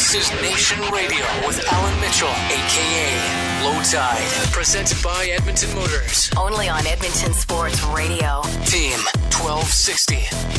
This is Nation Radio with Alan Mitchell, a.k.a. Low Tide. Presented by Edmonton Motors. Only on Edmonton Sports Radio. Team 1260.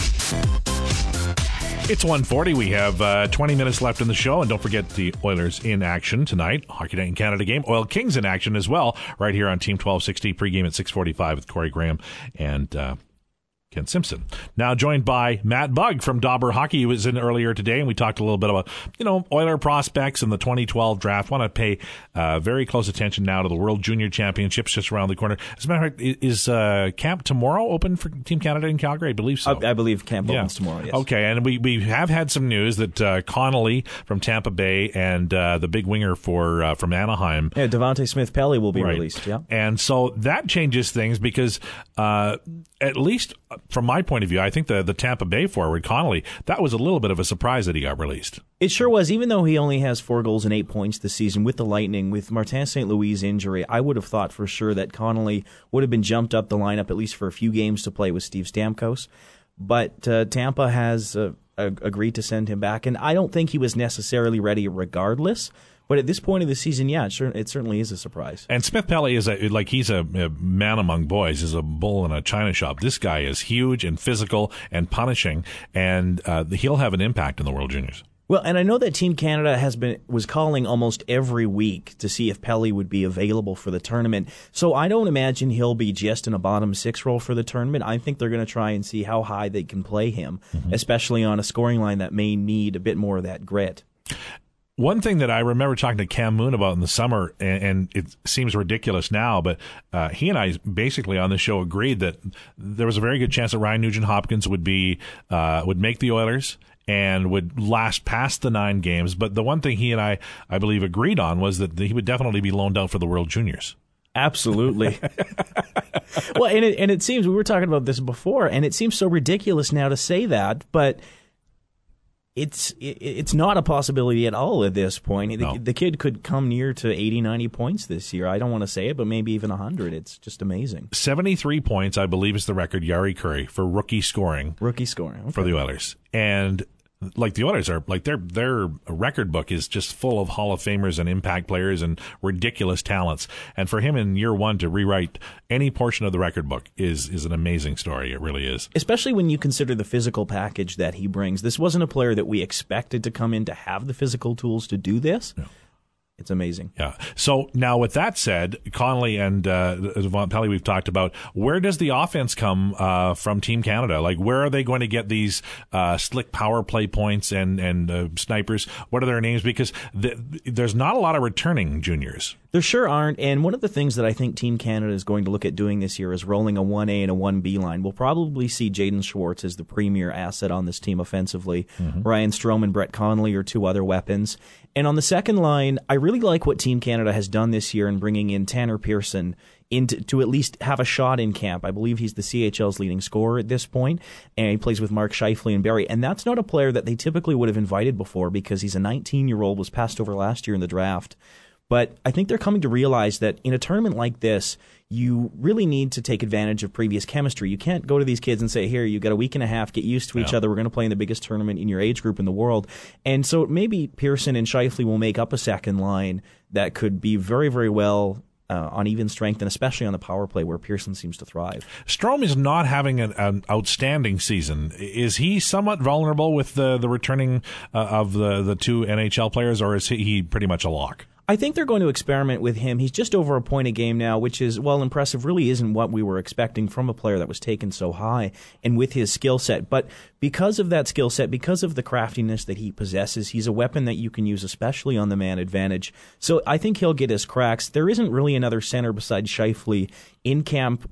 It's 1:40. We have 20 minutes left in the show. And don't forget the Oilers in action tonight. Hockey Night in Canada game. Oil Kings in action as well. Right here on Team 1260. Pregame at 6:45 with Corey Graham and Ken Simpson. Now joined by Matt Bugg from Dauber Hockey. He was in earlier today, and we talked a little bit about, Oiler prospects and the 2012 draft. Want to pay very close attention now to the World Junior Championships just around the corner. As a matter of fact, is camp tomorrow open for Team Canada in Calgary? I believe so. I believe camp opens tomorrow, yes. Okay, and we have had some news that Connolly from Tampa Bay and the big winger from Anaheim. Yeah, Devontae Smith-Pelly will be released, yeah. And so that changes things because at least from my point of view, I think the Tampa Bay forward, Connolly, that was a little bit of a surprise that he got released. It sure was. Even though he only has 4 goals and 8 points this season with the Lightning, with Martin St. Louis' injury, I would have thought for sure that Connolly would have been jumped up the lineup at least for a few games to play with Steve Stamkos. But Tampa has agreed to send him back, and I don't think he was necessarily ready regardless. But at this point of the season, yeah, it certainly is a surprise. And Smith-Pelly is he's a man among boys, is a bull in a china shop. This guy is huge and physical and punishing, and he'll have an impact in the World Juniors. Well, and I know that Team Canada was calling almost every week to see if Pelly would be available for the tournament. So I don't imagine he'll be just in a bottom 6 role for the tournament. I think they're going to try and see how high they can play him, especially on a scoring line that may need a bit more of that grit. One thing that I remember talking to Cam Moon about in the summer, and it seems ridiculous now, but he and I basically on the show agreed that there was a very good chance that Ryan Nugent-Hopkins would make the Oilers and would last past the 9 games. But the one thing he and I believe agreed on was that he would definitely be loaned out for the World Juniors. Absolutely. Well, and it seems, we were talking about this before, and it seems so ridiculous now to say that, but it's not a possibility at all at this point. No. The kid could come near to 80, 90 points this year. I don't want to say it, but maybe even 100. It's just amazing. 73 points, I believe, is the record, Jari Kurri, for rookie scoring. Okay. For the Oilers. And the Oilers are their record book is just full of Hall of Famers and impact players and ridiculous talents. And for him in year 1 to rewrite any portion of the record book is an amazing story. It really is. Especially when you consider the physical package that he brings. This wasn't a player that we expected to come in to have the physical tools to do this. No. It's amazing. Yeah. So now with that said, Connolly and Pelly we've talked about, where does the offense come from Team Canada? Like, where are they going to get these slick power play points and snipers? What are their names? Because there's not a lot of returning juniors. There sure aren't, and one of the things that I think Team Canada is going to look at doing this year is rolling a 1A and a 1B line. We'll probably see Jaden Schwartz as the premier asset on this team offensively. Ryan Strome and Brett Connolly are 2 other weapons. And on the second line, I really like what Team Canada has done this year in bringing in Tanner Pearson to at least have a shot in camp. I believe he's the CHL's leading scorer at this point, and he plays with Mark Scheifele and Barrie. And that's not a player that they typically would have invited before because he's a 19-year-old, was passed over last year in the draft. But I think they're coming to realize that in a tournament like this, you really need to take advantage of previous chemistry. You can't go to these kids and say, here, you've got a week and a half, get used to each other. We're going to play in the biggest tournament in your age group in the world. And so maybe Pearson and Scheifele will make up a second line that could be very, very well on even strength, and especially on the power play where Pearson seems to thrive. Strome is not having an outstanding season. Is he somewhat vulnerable with the returning of the 2 NHL players, or is he pretty much a lock? I think they're going to experiment with him. He's just over a point a game now, which is, well, impressive. Really isn't what we were expecting from a player that was taken so high and with his skill set. But because of that skill set, because of the craftiness that he possesses, he's a weapon that you can use, especially on the man advantage. So I think he'll get his cracks. There isn't really another center besides Scheifele in camp.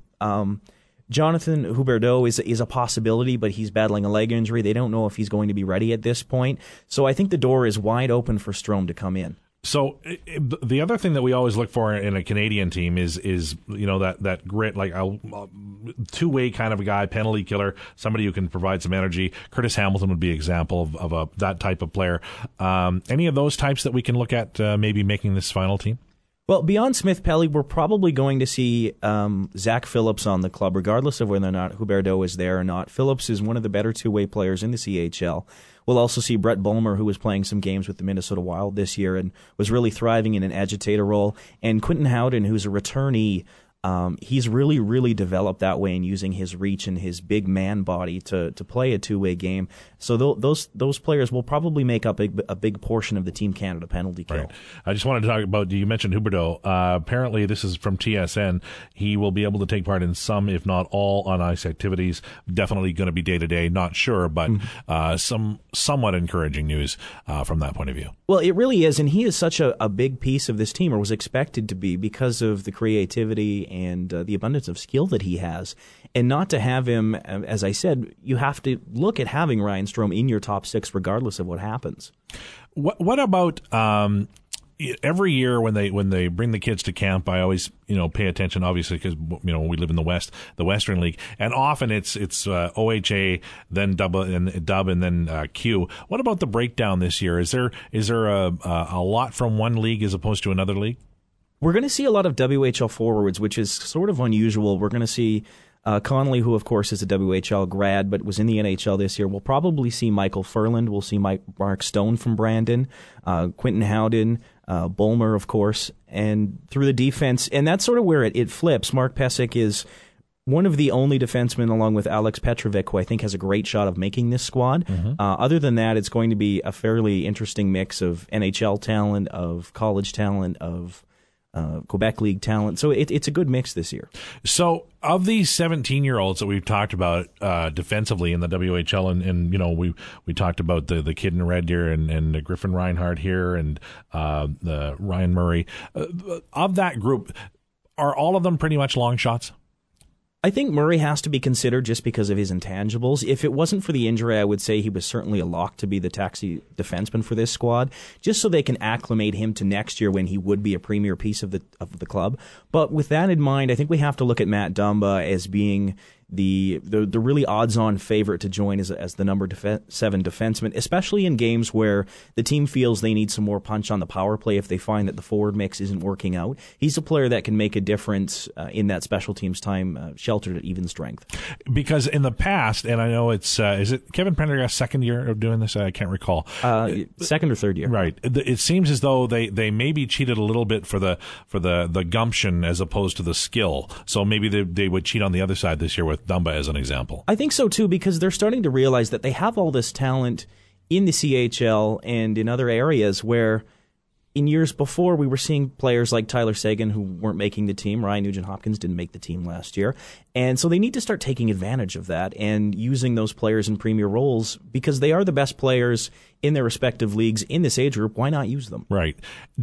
Jonathan Huberdeau is a possibility, but he's battling a leg injury. They don't know if he's going to be ready at this point. So I think the door is wide open for Strome to come in. So the other thing that we always look for in a Canadian team is that grit, like a 2-way kind of a guy, penalty killer, somebody who can provide some energy. Curtis Hamilton would be an example of that type of player. Any of those types that we can look at maybe making this final team? Well, beyond Smith-Pelly, we're probably going to see Zach Phillips on the club, regardless of whether or not Huberdeau is there or not. Phillips is one of the better 2-way players in the CHL. We'll also see Brett Bulmer, who was playing some games with the Minnesota Wild this year and was really thriving in an agitator role. And Quentin Howden, who's a returnee, he's really, really developed that way in using his reach and his big man body to play a two-way game. So those players will probably make up a big portion of the Team Canada penalty kill. Right. I just wanted to talk about, you mentioned Huberdeau. Apparently, this is from TSN. He will be able to take part in some, if not all, on-ice activities. Definitely going to be day-to-day, not sure, but some somewhat encouraging news from that point of view. Well, it really is, and he is such a big piece of this team, or was expected to be, because of the creativity and the abundance of skill that he has. And not to have him, as I said, you have to look at having Ryan Strome in your top six regardless of what happens. What about every year when they bring the kids to camp? I always pay attention, obviously, because we live in the West, the Western League, and often it's OHA, then Dub, and then Q. What about the breakdown this year? Is there a lot from one league as opposed to another league? We're going to see a lot of WHL forwards, which is sort of unusual. We're going to see Connolly, who, of course, is a WHL grad, but was in the NHL this year. We'll probably see Michael Furland. We'll see Mark Stone from Brandon, Quentin Howden, Bulmer, of course, and through the defense. And that's sort of where it flips. Mark Pysyk is one of the only defensemen, along with Alex Petrovic, who I think has a great shot of making this squad. Other than that, it's going to be a fairly interesting mix of NHL talent, of college talent, of Quebec League talent. So it's a good mix this year. So of these 17-year-olds that we've talked about defensively in the WHL, and we talked about the kid in red here and Griffin Reinhardt here and the Ryan Murray, of that group, are all of them pretty much long shots? I think Murray has to be considered just because of his intangibles. If it wasn't for the injury, I would say he was certainly a lock to be the taxi defenseman for this squad, just so they can acclimate him to next year when he would be a premier piece of the club. But with that in mind, I think we have to look at Matt Dumba as being the really odds-on favorite to join as the number 7 defenseman, especially in games where the team feels they need some more punch on the power play if they find that the forward mix isn't working out. He's a player that can make a difference in that special teams time, sheltered at even strength. Because in the past, and I know it's is it Kevin Prendergast's second year of doing this? I can't recall. Second or third year. Right. It seems as though they maybe cheated a little bit for the gumption as opposed to the skill. So maybe they would cheat on the other side this year with Dumba as an example. I think so too, because they're starting to realize that they have all this talent in the CHL and in other areas where in years before we were seeing players like Tyler Seguin who weren't making the team. Ryan Nugent-Hopkins didn't make the team last year. And so they need to start taking advantage of that and using those players in premier roles because they are the best players in their respective leagues in this age group. Why not use them? Right.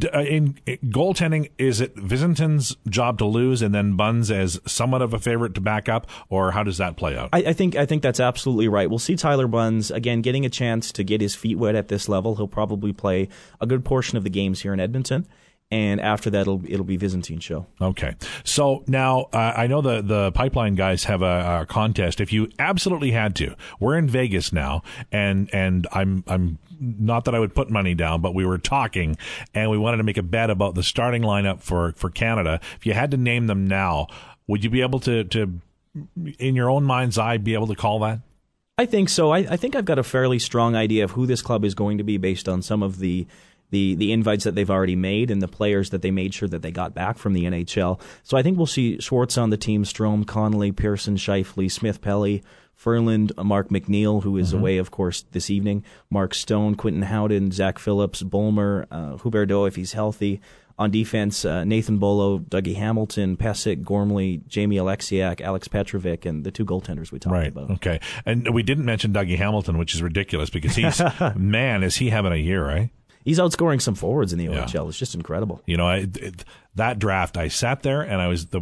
In goaltending, is it Visentin's job to lose and then Buns as somewhat of a favorite to back up, or how does that play out? I think that's absolutely right. We'll see Tyler Buns, again, getting a chance to get his feet wet at this level. He'll probably play a good portion of the games here in Edmonton. And after that, it'll be Visentin's show. Okay. So now I know the Pipeline guys have a contest. If you absolutely had to, we're in Vegas now, and I'm not that I would put money down, but we were talking, and we wanted to make a bet about the starting lineup for Canada. If you had to name them now, would you be able to in your own mind's eye, be able to call that? I think so. I think I've got a fairly strong idea of who this club is going to be based on some of the invites that they've already made and the players that they made sure that they got back from the NHL. So I think we'll see Schwartz on the team, Strome, Connolly, Pearson, Scheifele, Smith-Pelly, Furland, Mark McNeil, who is away, of course, this evening, Mark Stone, Quentin Howden, Zach Phillips, Bulmer, Huberdeau if he's healthy. On defense, Nathan Bolo, Dougie Hamilton, Pysyk, Gormley, Jamie Alexiak, Alex Petrovic, and the two goaltenders we talked about. Okay. And we didn't mention Dougie Hamilton, which is ridiculous because he's, man, is he having a year, right? He's outscoring some forwards in the OHL. It's just incredible. You know, that draft, I sat there and I was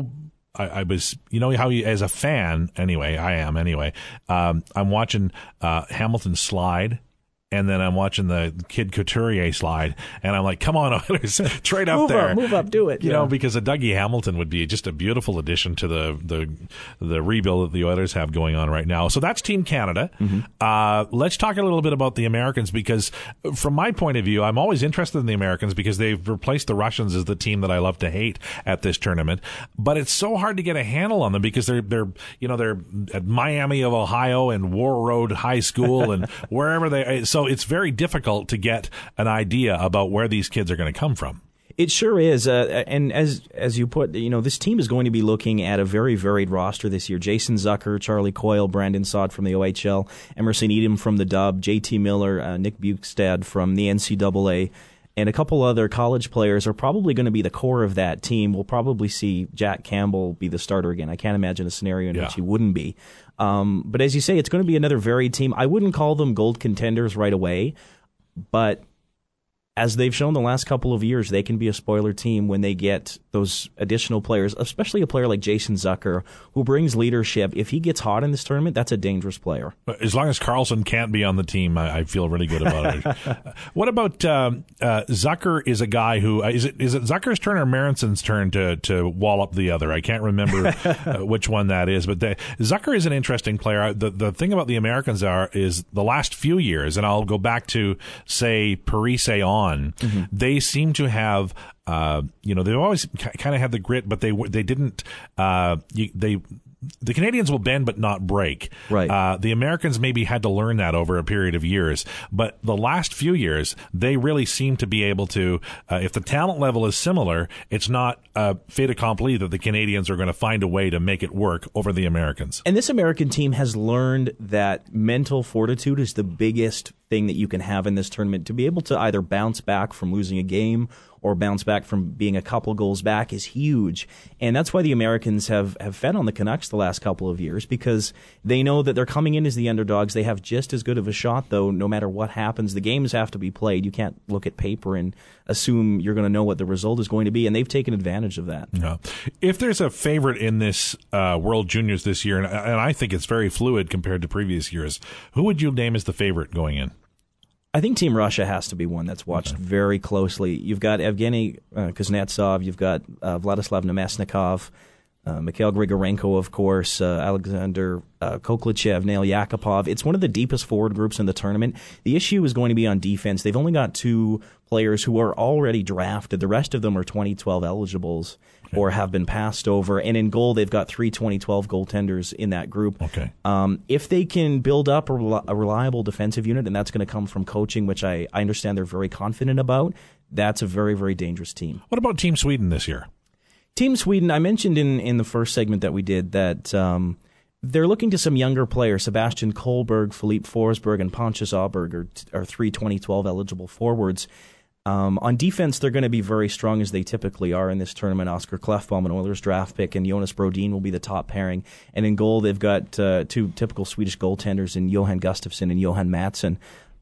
you know how you, as a fan, anyway, I am anyway, I'm watching Hamilton slide, and then I'm watching the Kid Couturier slide, and I'm like, come on, Oilers, trade up there. Move up, do it. You know, because a Dougie Hamilton would be just a beautiful addition to the rebuild that the Oilers have going on right now. So that's Team Canada. Let's talk a little bit about the Americans, because from my point of view, I'm always interested in the Americans because they've replaced the Russians as the team that I love to hate at this tournament. But it's so hard to get a handle on them because they're at Miami of Ohio and War Road High School and wherever so it's very difficult to get an idea about where these kids are going to come from. It sure is, and as you put, this team is going to be looking at a very varied roster this year. Jason Zucker, Charlie Coyle, Brandon Saad from the OHL, Emerson Edom from the Dub, JT Miller, Nick Bukestad from the NCAA, and a couple other college players are probably going to be the core of that team. We'll probably see Jack Campbell be the starter again. I can't imagine a scenario in which he wouldn't be. But as you say, it's going to be another varied team. I wouldn't call them gold contenders right away, but as they've shown the last couple of years, they can be a spoiler team when they get those additional players, especially a player like Jason Zucker, who brings leadership. If he gets hot in this tournament, that's a dangerous player. As long as Carlson can't be on the team, I feel really good about it. What about Zucker is a guy who, is it Zucker's turn or Marenson's turn to wall up the other? I can't remember which one that is, but Zucker is an interesting player. The thing about the Americans is the last few years, and I'll go back to, say, Parise on, they seem to have, they've always kind of had the grit, but they didn't. The Canadians will bend but not break. Right. The Americans maybe had to learn that over a period of years, but the last few years they really seem to be able to. If the talent level is similar, it's not fait accompli that the Canadians are going to find a way to make it work over the Americans. And this American team has learned that mental fortitude is the biggest thing that you can have in this tournament. To be able to either bounce back from losing a game or bounce back from being a couple goals back is huge. And that's why the Americans have fed on the Canucks the last couple of years, because they know that they're coming in as the underdogs. They have just as good of a shot, though, no matter what happens. The games have to be played. You can't look at paper and assume you're going to know what the result is going to be, and they've taken advantage of that. Yeah. If there's a favorite in this World Juniors this year, and I think it's very fluid compared to previous years, who would you name as the favorite going in? I think Team Russia has to be one that's watched very closely. You've got Evgeny Kuznetsov, you've got Vladislav Nemesnikov, Mikhail Grigorenko, of course, Alexander Koklachev, Nail Yakupov. It's one of the deepest forward groups in the tournament. The issue is going to be on defense. They've only got two players who are already drafted. The rest of them are 2012 eligibles or have been passed over. And in goal, they've got 3 2012 goaltenders in that group. Okay. If they can build up a reliable defensive unit, and that's going to come from coaching, which I understand they're very confident about, that's a very, very dangerous team. What about Team Sweden this year? Team Sweden, I mentioned in the first segment that we did that they're looking to some younger players. Sebastian Kohlberg, Philippe Forsberg, and Pontus Åberg are 3 2012 eligible forwards. On defense, they're going to be very strong, as they typically are in this tournament. Oscar Klefbom, an Oilers draft pick, and Jonas Brodin will be the top pairing. And in goal, they've got two typical Swedish goaltenders in Johan Gustafsson and Johan Mattsson.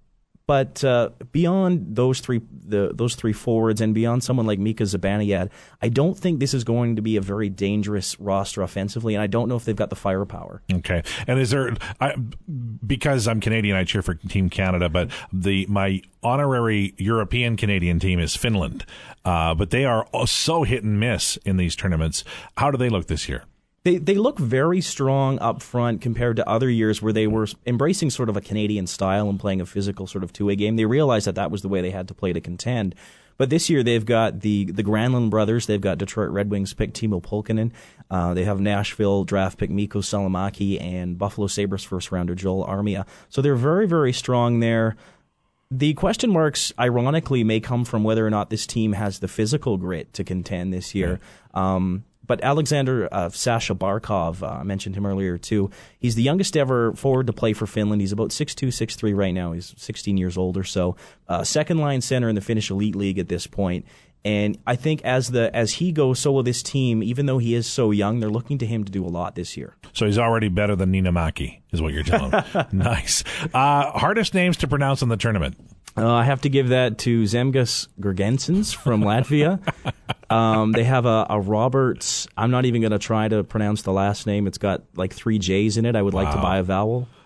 But beyond those three forwards and beyond someone like Mika Zibanejad, I don't think this is going to be a very dangerous roster offensively, and I don't know if they've got the firepower. Okay. And is there, because I'm Canadian, I cheer for Team Canada, but my honorary European Canadian team is Finland. But they are so hit and miss in these tournaments. How do they look this year? They look very strong up front compared to other years where they were embracing sort of a Canadian style and playing a physical sort of two-way game. They realized that was the way they had to play to contend. But this year they've got the Granlund brothers. They've got Detroit Red Wings pick Timo Pulkkinen. They have Nashville draft pick Mikko Salomaki and Buffalo Sabres first-rounder Joel Armia. So they're very, very strong there. The question marks, ironically, may come from whether or not this team has the physical grit to contend this year. But Alexander Sasha Barkov, I mentioned him earlier too. He's the youngest ever forward to play for Finland. He's about 6'2", 6'3" right now. He's 16 years old or so. Second-line center in the Finnish Elite League at this point. And I think as he goes, so will this team. Even though he is so young, they're looking to him to do a lot this year. So he's already better than Niinimäki, is what you're telling me. Nice. Hardest names to pronounce in the tournament? I have to give that to Zemgus Girgensons from Latvia. They have a Roberts. I'm not even going to try to pronounce the last name. It's got like 3 J's in it. I would like to buy a vowel.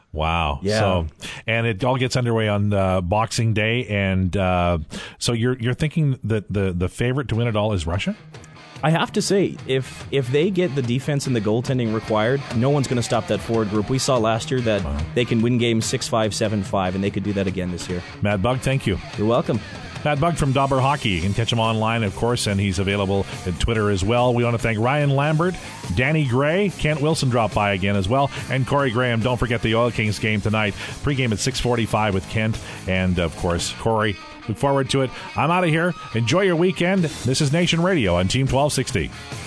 Wow. Yeah. So, and it all gets underway on Boxing Day, and so you're thinking that the favorite to win it all is Russia? I have to say, if they get the defense and the goaltending required, no one's going to stop that forward group. We saw last year that they can win games 6-5, 7-5, and they could do that again this year. Mad Bug, thank you. You're welcome. Mad Bug from Dauber Hockey. You can catch him online, of course, and he's available at Twitter as well. We want to thank Ryan Lambert, Danny Gray, Kent Wilson dropped by again as well, and Corey Graham. Don't forget the Oil Kings game tonight. Pre-game at 6:45 with Kent, and, of course, Corey. Look forward to it. I'm out of here. Enjoy your weekend. This is Nation Radio on Team 1260.